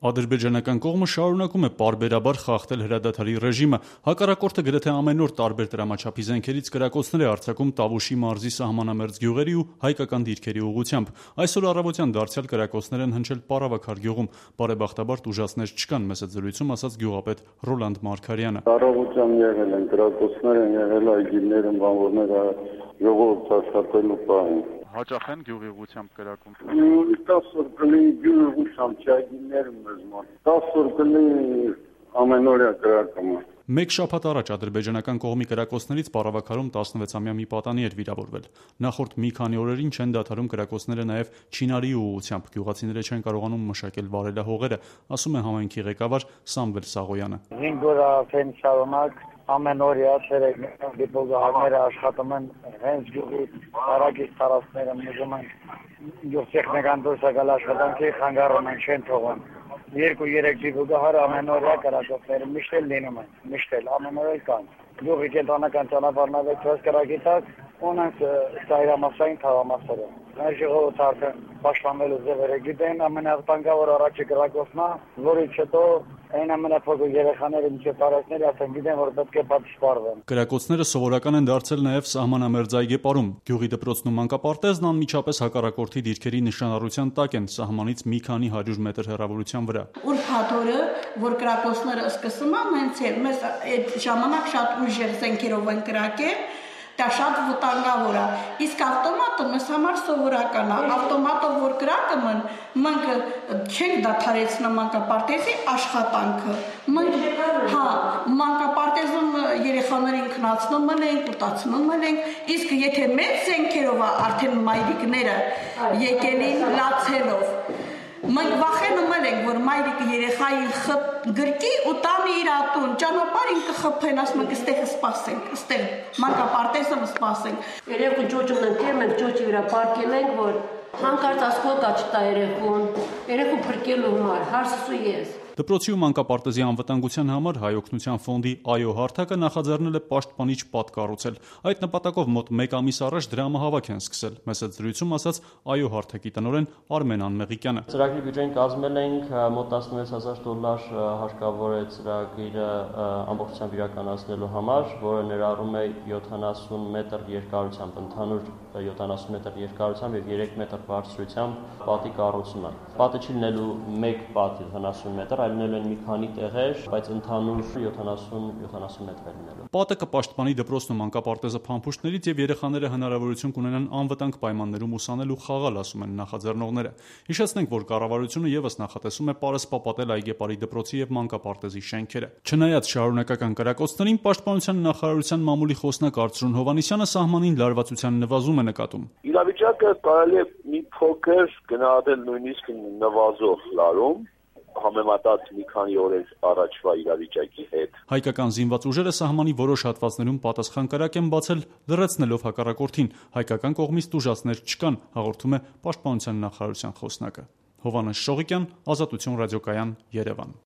Ադրբեջանական կողմը շարունակում է պարբերաբար խախտել հրադադարի ռեժիմը։ Հակառակորդը գրեթե ամեն օր տարբեր դրամաչափի զենքերից կրակոցներ է արձակում Տավուշի մարզի սահմանամերձ գյուղերի ու հայկական դիրքերի ուղղությամբ։ Այսօր առավոտյան դարձյալ կրակոցներ են հնչել Պարավաքար գյուղում։ Բարեբախտաբար տուժածներ չկան, մեծ զրույցում ասաց գյուղապետ Ռոլանդ Մարգարյանը։ Առավոտյան եղել են կրակոցներ, եղել այգիներ, բանվորները ժողովուրդ աշխատելու պահին։ Հաճախ են գյուղի ուղղությամբ կրակում։ 10 օր կլինի գյուղի ուղղությամբ չագիներ մեզ մոտ։ 10 օր կլինի ամենօրյա կրակումը։ Մեկ շաբաթ առաջ ադրբեջանական կողմի կրակոցներից Պարավաքարում 16-ամյա մի պատանի էր վիրավորվել։ Նախորդ մի քանի օրերին չեն դադարում կրակոցները նաև Չինարի ուղղությամբ։ Գյուղացիները չեն կարողանում մշակել վարելահողերը, ասում է համայնքի ղեկավար Սամվել Սաղոյանը։ 5 օր արդեն շարունակ ամեն օրյա դիպուլգահարները աշխատում են հենց գյուղի հարակից տարածքները մուժում են գյուղ տեխնիկան դուրս եկալ աշխատանքի խանգարում են չեն թողում 2-3 դիպուլգահար ամեն օրյա կրակոցները միշտ էլ լինում են միշտ էլ ամեն օր կան գյուղի կենտրոնական ճանապարհները կրակի տակ ունենք ծայրամասային թաղամասերը մեր ժողովուրդը արդեն պաշտպանվելու ձևերը գիտեն ամենավտանգավոր առաջի կրակոցն է որից հետո այն ամենափոքր երեխաները մինչև տարեքների արդեն գիտեն որ պետք է պատասխանեն։ Կրակոցները սովորական են դարձել նաև սահմանամերձ այգեպարում։ Գյուղի դպրոցն ու մանկապարտեզն անմիջապես հակառակորդի դիրքերի նշանառության տակ են սահմանից մի քանի 100 մետր հեռավորության վրա։ Ուրբաթ օրը, որ կրակոցները սկսում են, հենց մեզ այդ ժամանակ շատ ուժեղ զենքերով են կրակել, դա շատ վտանգավոր է։ Իսկ ավտոմատը մեզ համար սովորական է։ Ավտոմատով որ կրակում են, մենք չենք դադարեցնում մանկապարտեզի աշխատանքը։ Մենք մանկապարտեզում երեխաներին քնացնում ենք, ուտացնում ենք, իսկ եթե մեծ զենքերով արդեն մայրիկները եկելին լացելով մենք վախենում ենք, որ մայրիկը երեխային գրկի ու տանի իր ատուն, ճանապարհին կխփեն, ասում ենք, այստեղ սպասենք, այստեղ մանկապարտեզը սպասենք։ Երևի ջոջում ենք, մենք ջոջի վրա պարկել ենք, որ հանկարծ ասկոկա չտա երեխուն փրկելու համար, հարցու ես։ Դպրոցի ու մանկապարտեզի անվտանգության համար Հայ օգնության ֆոնդի ԱՅՈ հարթակը նախաձեռնել է պաշտպանիչ պատ կառուցել։ Այդ նպատակով մոտ 1 ամիս առաջ դրամահավաք են սկսել, մեծ զրույցում ասաց ԱՅՈ հարթակի տնօրեն Արմեն Անմեղիկյանը։ Ծրագրի բյուջեն կազմել ենք մոտ $16,000 հարկավոր է ծրագիրը ամբողջությամբ իրականացնելու համար, որը ներառում է 70 մետր երկարությամբ, ընդհանուր 70 մետր երկարությամբ եւ 3 մետր բարձրությամբ պատի կառուցումը։ Պատը չի լինելու մեկ պատ 70 մետր, այլ լինելու են մի քանի տեղեր, բայց ընդհանուր 70 մետր է լինելու։ Պատը կպաշտպանի դպրոցն ու մանկապարտեզը փամփուշտներից եւ երեխաները հնարավորություն կունենան անվտանգ պայմաններում ուսանել ու խաղալ, ասում են նախաձեռնողները։ Հիշեցնենք, որ կառավարությունը եւս նախատեսում է պարսպապատել այգեպարի դպրոցի եւ մանկապարտեզի շենքերը։ Չնայած շարունակական կրակոցներին, Պաշտպանության նախարարության մամուլի խոսնակ Արծրուն Հովհաննիսյանը սահմանին լարվածության նվազում է նկատում։ Իրավիճակը կարելի է մի փոքր գնահատել նույնիսկ նվազող լարում համեմատած մի քանի օրեր առաջվա իրավիճակի հետ։ Հայկական զինված ուժերը սահմանի որոշ հատվածներում պատասխան կրակ են բացել, լռեցնելով հակառակորդին։ Հայկական կողմից տուժածներ չկան, հաղորդում է Պաշտպանության նախարարության խոսնակը։ Հովհաննես Շողիկյան, Ազատություն ռադիոկայան, Երևան։